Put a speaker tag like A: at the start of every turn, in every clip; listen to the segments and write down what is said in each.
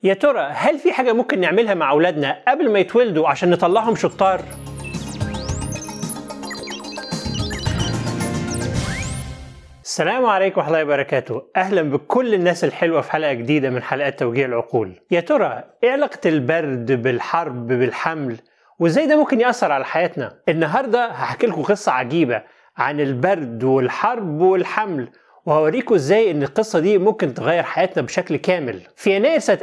A: يا ترى هل في حاجة ممكن نعملها مع أولادنا قبل ما يتولدوا عشان نطلعهم شطار؟ السلام عليكم ورحمة الله وبركاته. أهلا بكل الناس الحلوة في حلقة جديدة من حلقات توجيه العقول. يا ترى إيه علاقة البرد بالحرب بالحمل؟ وإزاي ده ممكن يأثر على حياتنا؟ النهاردة هحكي لكم قصة عجيبة عن البرد والحرب والحمل، وهوريكم ازاي ان القصة دي ممكن تغير حياتنا بشكل كامل. في يناير سنة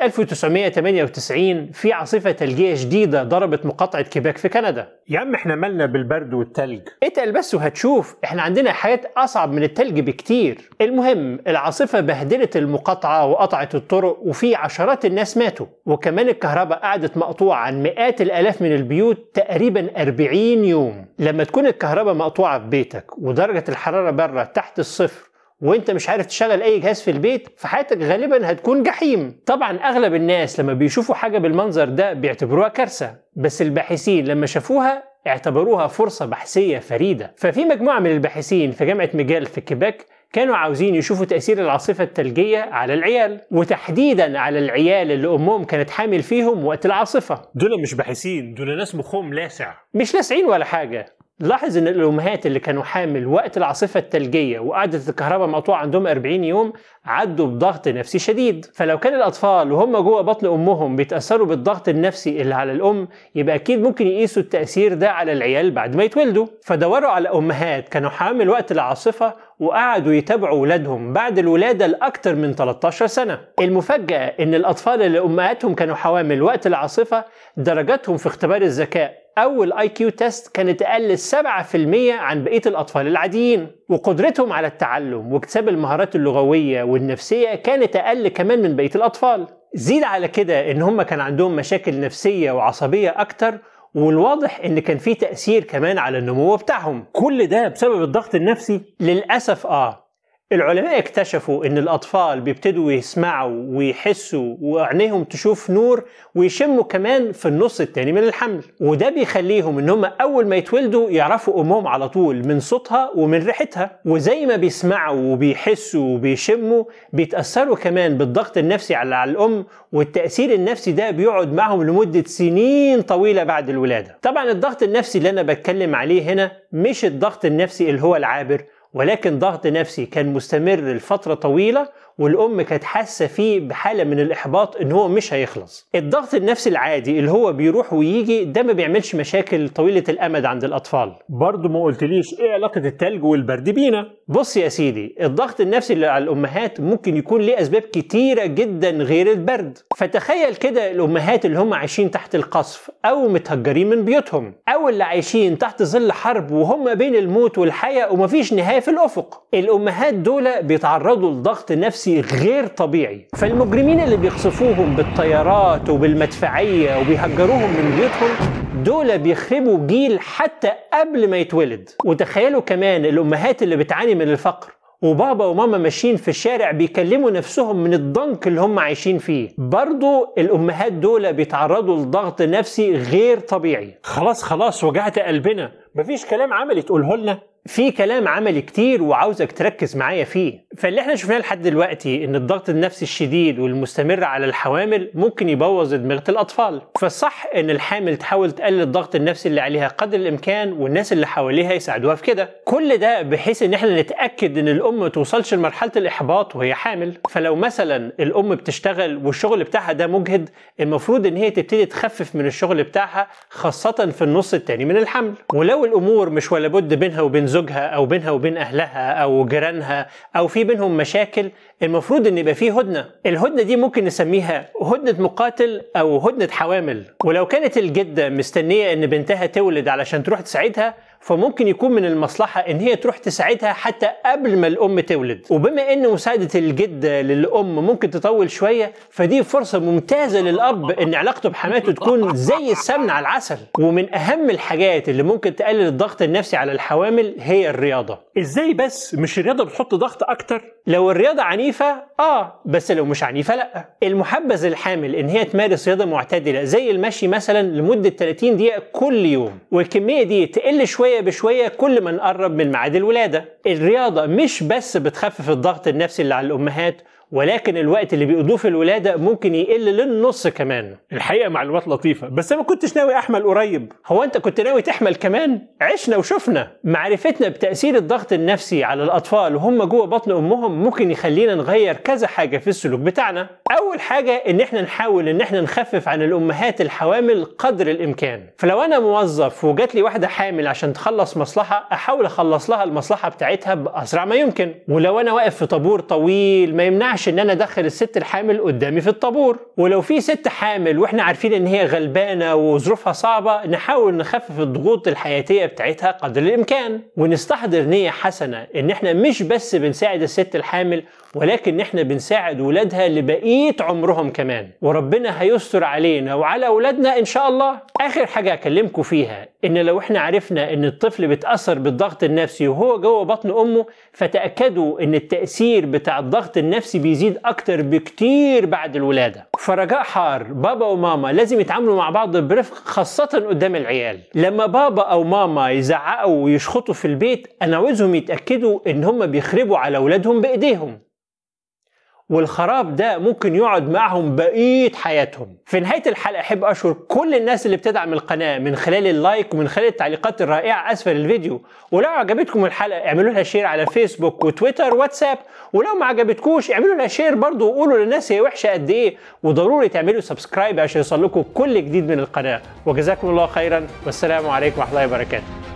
A: 1998 في عاصفة ثلجية شديدة ضربت مقاطعة كيباك في كندا. يا عم احنا مالنا بالبرد والتلج؟ اتقل بس وهتشوف احنا عندنا حاجات اصعب من التلج بكتير. المهم العاصفة بهدلت المقاطعة وقطعت الطرق، وفي عشرات الناس ماتوا، وكمان الكهرباء قعدت مقطوعة عن مئات الالاف من البيوت تقريبا 40 يوم. لما تكون الكهرباء مقطوعة في بيتك ودرجة الحرارة بره تحت الصفر وانت مش عارف تشغل اي جهاز في البيت، فحياتك غالبا هتكون جحيم. طبعا اغلب الناس لما بيشوفوا حاجة بالمنظر ده بيعتبروها كارثة، بس الباحثين لما شافوها اعتبروها فرصة بحثية فريدة. ففي مجموعة من الباحثين في جامعة ميجال في كيباك كانوا عاوزين يشوفوا تأثير العاصفة الثلجية على العيال، وتحديدا على العيال اللي أمهم كانت حامل فيهم وقت العاصفة.
B: دول مش باحثين، دول ناس مخهم لاسع.
A: مش لاسعين ولا حاجة. لاحظ ان الامهات اللي كانوا حامل وقت العاصفه الثلجيه وقعدت الكهرباء مقطوعه عندهم 40 يوم عدوا بضغط نفسي شديد. فلو كان الاطفال وهم جوه بطن امهم بيتاثروا بالضغط النفسي اللي على الام، يبقى اكيد ممكن يقيسوا التاثير ده على العيال بعد ما يتولدوا. فدوروا على امهات كانوا حامل وقت العاصفه وقعدوا يتابعوا ولادهم بعد الولاده لاكثر من 13 سنه. المفاجاه ان الاطفال اللي امهاتهم كانوا حوامل وقت العاصفه درجاتهم في اختبار الذكاء أو الآي كيو تيست كانت أقل 7% عن بقية الأطفال العاديين، وقدرتهم على التعلم واكتساب المهارات اللغوية والنفسية كانت أقل كمان من بقية الأطفال. زيد على كده إن هم كان عندهم مشاكل نفسية وعصبية أكتر، والواضح إن كان في تأثير كمان على النمو بتاعهم.
B: كل ده بسبب الضغط النفسي؟
A: للأسف العلماء اكتشفوا ان الاطفال بيبتدوا يسمعوا ويحسوا وعينيهم تشوف نور ويشموا كمان في النص التاني من الحمل، وده بيخليهم ان هم اول ما يتولدوا يعرفوا امهم على طول من صوتها ومن ريحتها. وزي ما بيسمعوا وبيحسوا وبيشموا بيتأثروا كمان بالضغط النفسي على الام، والتأثير النفسي ده بيقعد معهم لمدة سنين طويلة بعد الولادة. طبعا الضغط النفسي اللي انا بتكلم عليه هنا مش الضغط النفسي اللي هو العابر، ولكن ضغط نفسي كان مستمر لفترة طويلة، والأم كانت حاسة فيه بحالة من الإحباط إن هو مش هيخلص. الضغط النفسي العادي اللي هو بيروح ويجي ده ما بيعملش مشاكل طويلة الأمد عند الأطفال.
B: برضو ما قلتليش إيه علاقة التلج والبرد بينا؟
A: بص يا سيدي، الضغط النفسي اللي على الأمهات ممكن يكون ليه أسباب كتيرة جدا غير البرد. فتخيل كده الأمهات اللي هم عايشين تحت القصف أو متهجرين من بيوتهم، أو اللي عايشين تحت ظل حرب وهم بين الموت والحياة ومفيش نهاية في الأفق. الأمهات دول بيتعرضوا لضغط نفسي غير طبيعي. فالمجرمين اللي بيقصفوهم بالطيارات وبالمدفعية وبيهجروهم من بيوتهم دول بيخربوا جيل حتى قبل ما يتولد. وتخيلوا كمان الأمهات اللي بتعاني من الفقر وبابا وماما ماشيين في الشارع بيكلموا نفسهم من الضنك اللي هم عايشين فيه، برضو الأمهات دول بيتعرضوا لضغط نفسي غير طبيعي.
B: خلاص وجعت قلبنا، مفيش كلام عملي تقوله لنا؟
A: في كلام عملي كتير وعاوزك تركز معايا فيه. فاللي احنا شفناه لحد دلوقتي ان الضغط النفسي الشديد والمستمر على الحوامل ممكن يبوظ دماغ الأطفال. فالصح ان الحامل تحاول تقلل الضغط النفسي اللي عليها قدر الامكان، والناس اللي حواليها يساعدوها في كده. كل ده بحيث ان احنا نتأكد ان الام ما توصلش لمرحلة الإحباط وهي حامل. فلو مثلا الام بتشتغل والشغل بتاعها ده مجهد، المفروض ان هي تبتدي تخفف من الشغل بتاعها خاصة في النص التاني من الحمل. ولو الامور مش ولا بد بينها وبين زوجها او بينها وبين اهلها او جيرانها او في بينهم مشاكل، المفروض ان يبقى فيه هدنة. الهدنة دي ممكن نسميها هدنة مقاتل او هدنة حوامل. ولو كانت الجدة مستنية ان بنتها تولد علشان تروح تساعدها، فممكن يكون من المصلحة ان هي تروح تساعدها حتى قبل ما الام تولد. وبما ان مساعدة الجدة للام ممكن تطول شوية، فدي فرصة ممتازة للاب ان علاقته بحماته تكون زي السمن على العسل. ومن اهم الحاجات اللي ممكن تقلل الضغط النفسي على الحوامل هي الرياضة.
B: ازاي بس؟ مش الرياضة بتحط ضغط اكتر؟
A: لو الرياضة عنيفة بس لو مش عنيفة لا. المحبذ الحامل ان هي تمارس رياضة معتدلة زي المشي مثلا لمدة 30 دقيقة كل يوم، والكمية دي تقل شوية بشوية كل ما نقرب من ميعاد الولادة. الرياضة مش بس بتخفف الضغط النفسي اللي على الأمهات، ولكن الوقت اللي بيقضوه في الولادة ممكن يقل للنص كمان.
B: الحقيقة معلومات لطيفة، بس أنا ما كنتش ناوي أحمل قريب.
A: هو أنت كنت ناوي تحمل كمان؟ عشنا وشفنا. معرفتنا بتأثير الضغط النفسي على الأطفال وهم جوه بطن أمهم ممكن يخلينا نغير كذا حاجة في السلوك بتاعنا. أول حاجة إن احنا نحاول إن احنا نخفف عن الأمهات الحوامل قدر الإمكان. فلو أنا موظف وجات لي واحدة حامل عشان تخلص مصلحة، أحاول أخلص لها المصلحة بتاعتها بأسرع ما يمكن. ولو أنا واقف في طابور طويل ما يمنعش إن أنا أدخل الست الحامل قدامي في الطابور. ولو في ست حامل وإحنا عارفين إن هي غلبانة وظروفها صعبة، نحاول نخفف الضغوط الحياتية بتاعتها قدر الإمكان، ونستحضر نية حسنة إن احنا مش بس بنساعد الست الحامل، ولكن احنا بنساعد ولادها لبقية عمرهم كمان، وربنا هيستر علينا وعلى أولادنا إن شاء الله. آخر حاجة أكلمكم فيها إن لو احنا عرفنا إن الطفل بيتأثر بالضغط النفسي وهو جوه بطن أمه، فتأكدوا إن التأثير بتاع الضغط النفسي بيزيد أكتر بكتير بعد الولادة. فرجاء حار، بابا وماما لازم يتعاملوا مع بعض برفق، خاصة قدام العيال. لما بابا أو ماما يزعقوا ويشخطوا في البيت، أنا عاوزهم يتأكدوا إن هم بيخربوا على أولادهم بإيديهم، والخراب ده ممكن يقعد معهم بقية حياتهم. في نهاية الحلقة أحب أشكر كل الناس اللي بتدعم القناة من خلال اللايك ومن خلال التعليقات الرائعة أسفل الفيديو. ولو عجبتكم الحلقة اعملوا لها شير على فيسبوك وتويتر واتساب، ولو ما عجبتكوش اعملوا لها شير برضو وقولوا للناس هي وحشة قد إيه، وضروري تعملوا سبسكرايب عشان يوصل لكم كل جديد من القناة. وجزاكم الله خيرا، والسلام عليكم ورحمة الله وبركاته.